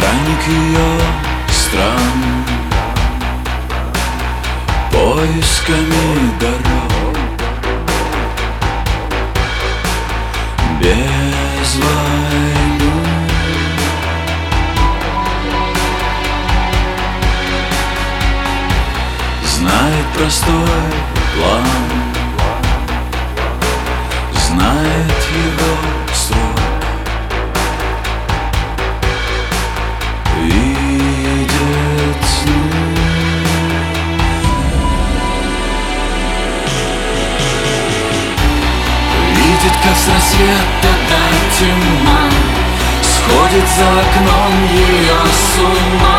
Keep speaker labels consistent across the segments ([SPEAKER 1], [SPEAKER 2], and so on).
[SPEAKER 1] Странник ее стран, поисками дорог, без войны. Знает простой план, знает его срок, видит сны. Видит, как с рассвета до тьма сходит за окном ее с ума.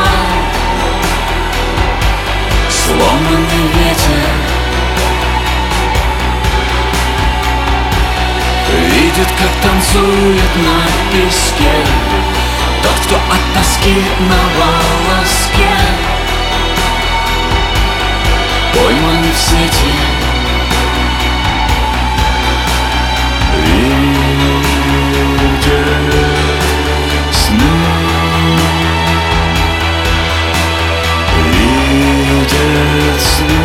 [SPEAKER 1] Сломанный ветер видит, как танцует на песке тот, кто от тоски на волоске, пойманный в сети. Видит сны, видит сны.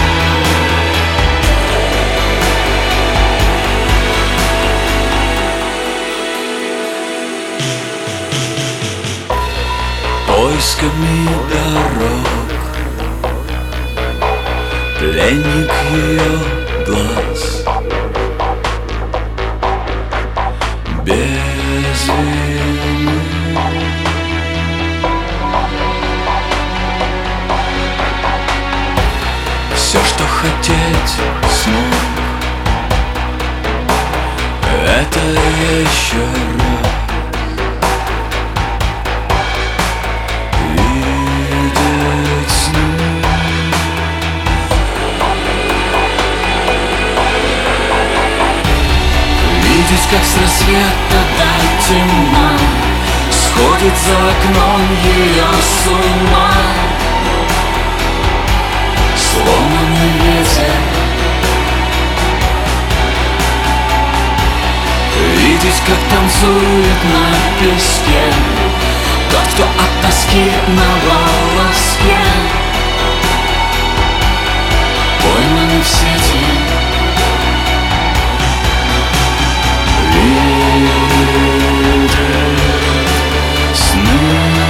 [SPEAKER 1] Поисками дорог, пленник ее глаз, без вины. Все, что хотеть смог, это еще раз. Видит сны. Видеть, как с рассвета до тьма сходит за окном ее с ума. Сломанный ветер видеть, как танцует на песке тот, кто от тоски на волоске, пойманный в сети. Видит сны,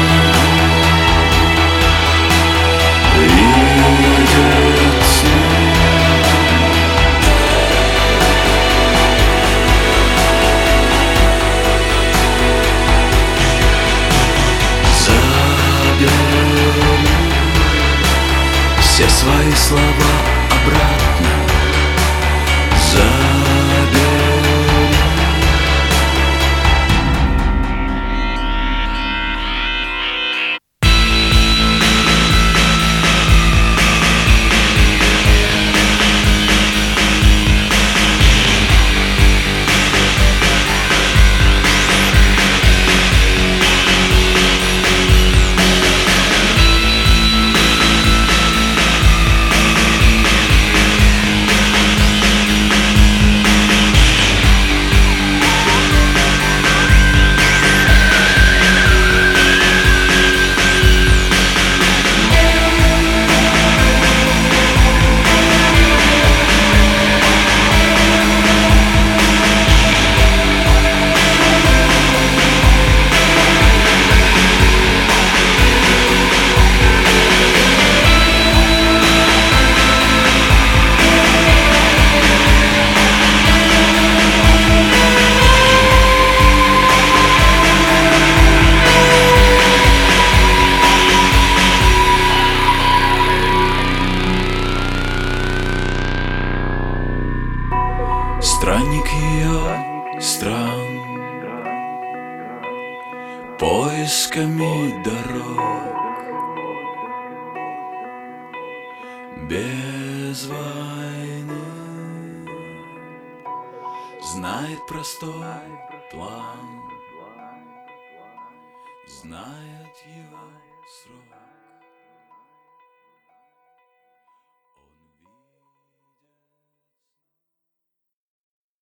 [SPEAKER 1] видит сны. Все свои слова обратно забери. Странник ее стран, поисками дорог, без войны. Знает простой план, знает его срок.